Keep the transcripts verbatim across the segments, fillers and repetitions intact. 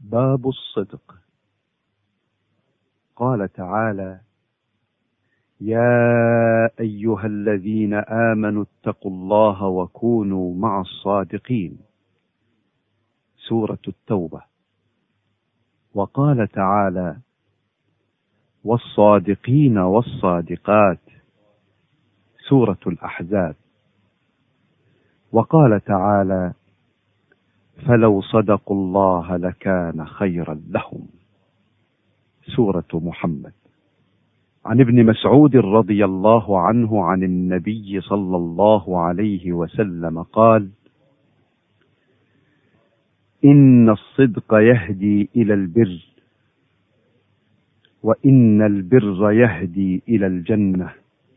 باب الصدق. قال تعالى: يا أيها الذين آمنوا اتقوا الله وكونوا مع الصادقين. سورة التوبة. وقال تعالى: والصادقين والصادقات. سورة الأحزاب. وقال تعالى: فلو صدقوا الله لكان خيرا لهم. سورة محمد. عن ابن مسعود رضي الله عنه عن النبي صلى الله عليه وسلم قال: إن الصدق يهدي إلى البر، وإن البر يهدي إلى الجنة،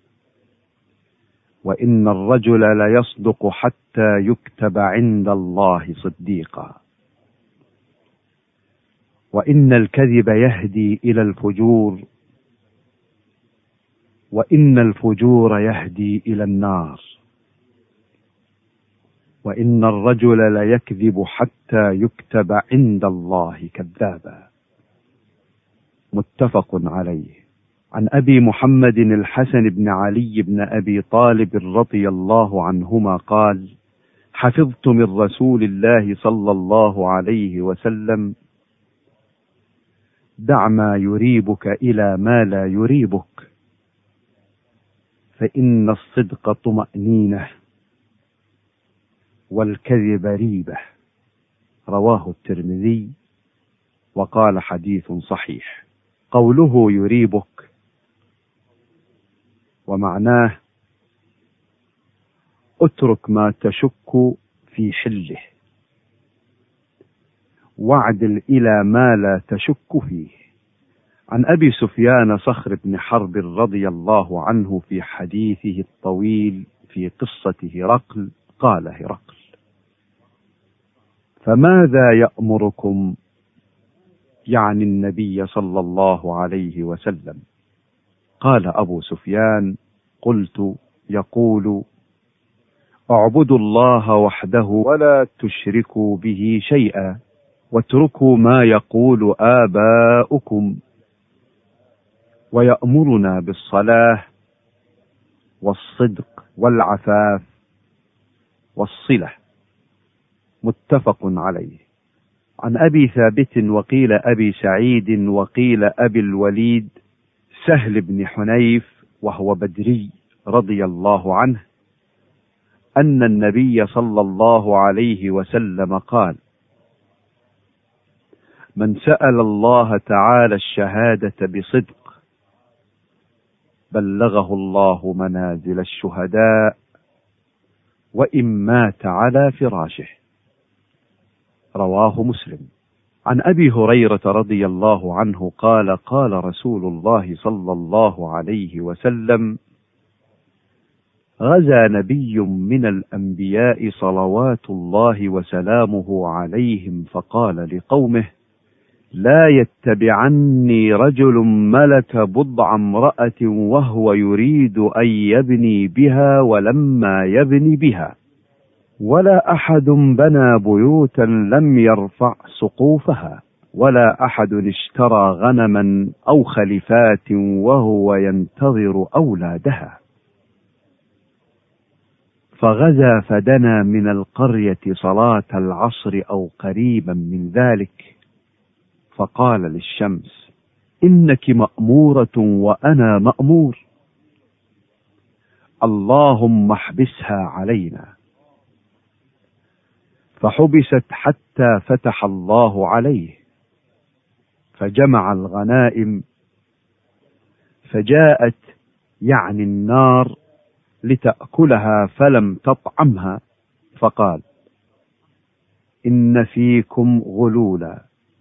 وإن الرجل ليصدق حتى يكتب عند الله صديقا، وإن الكذب يهدي إلى الفجور، وإن الفجور يهدي إلى النار، وإن الرجل ليكذب حتى يكتب عند الله كذابا. متفق عليه. عن أبي محمد الحسن بن علي بن أبي طالب رضي الله عنهما قال: حفظت من رسول الله صلى الله عليه وسلم: دع ما يريبك إلى ما لا يريبك، فإن الصدق طمأنينة والكذب ريبة. رواه الترمذي وقال حديث صحيح. قوله يريبك ومعناه: اترك ما تشك في حله، واعدل إلى ما لا تشك فيه. عن أبي سفيان صخر بن حرب رضي الله عنه في حديثه الطويل في قصة هرقل قال هرقل: فماذا يأمركم؟ يعني النبي صلى الله عليه وسلم. قال أبو سفيان: قلت: يقول: اعبدوا الله وحده ولا تشركوا به شيئا، واتركوا ما يقول آباؤكم، ويأمرنا بالصلاة والصدق والعفاف والصلة. متفق عليه. عن أبي ثابت وقيل أبي سعيد وقيل أبي الوليد سهل بن حنيف وهو بدري رضي الله عنه أن النبي صلى الله عليه وسلم قال: من سأل الله تعالى الشهادة بصدق بلغه الله منازل الشهداء وإن مات على فراشه. رواه مسلم. عن أبي هريرة رضي الله عنه قال: قال رسول الله صلى الله عليه وسلم: غزا نبي من الأنبياء صلوات الله وسلامه عليهم فقال لقومه: لا يتبعني رجل ملك بضع امرأة وهو يريد أن يبني بها ولما يبني بها، ولا أحد بنى بيوتا لم يرفع سقوفها، ولا أحد اشترى غنما أو خلفات وهو ينتظر أولادها. فغزا فدنا من القرية صلاة العصر أو قريبا من ذلك، فقال للشمس: إنك مأمورة وأنا مأمور، اللهم احبسها علينا. فحبست حتى فتح الله عليه، فجمع الغنائم، فجاءت يعني النار لتأكلها فلم تطعمها، فقال: إن فيكم غلولا،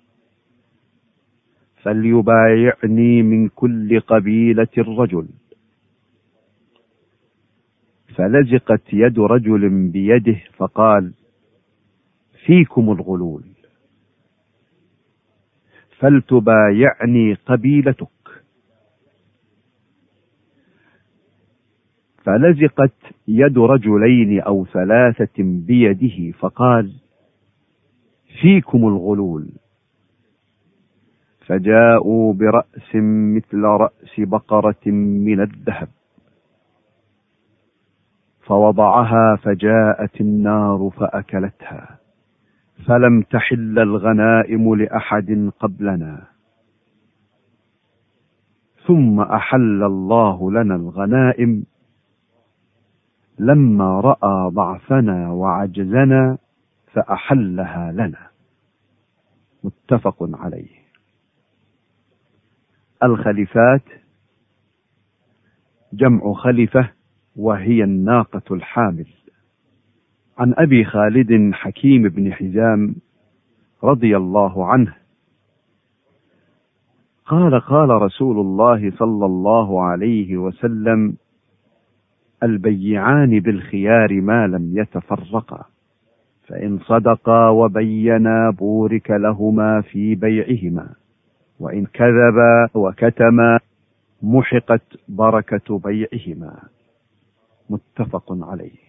فليبايعني من كل قبيلة رجل. فلزقت يد رجل بيده فقال: فيكم الغلول، فلتبايعني قبيلتك. فلزقت يد رجلين أو ثلاثة بيده فقال: فيكم الغلول، فجاءوا برأس مثل رأس بقرة من الذهب، فوضعها فجاءت النار فأكلتها، فلم تحل الغنائم لأحد قبلنا، ثم أحل الله لنا الغنائم لما رأى ضعفنا وعجزنا فأحلها لنا. متفق عليه. الخليفات جمع خلفة، وهي الناقة الحامل. عن أبي خالد حكيم بن حزام رضي الله عنه قال: قال رسول الله صلى الله عليه وسلم: البيعان بالخيار ما لم يتفرقا، فإن صدقا وبينا بورك لهما في بيعهما، وإن كذبا وكتما محقت بركة بيعهما. متفق عليه.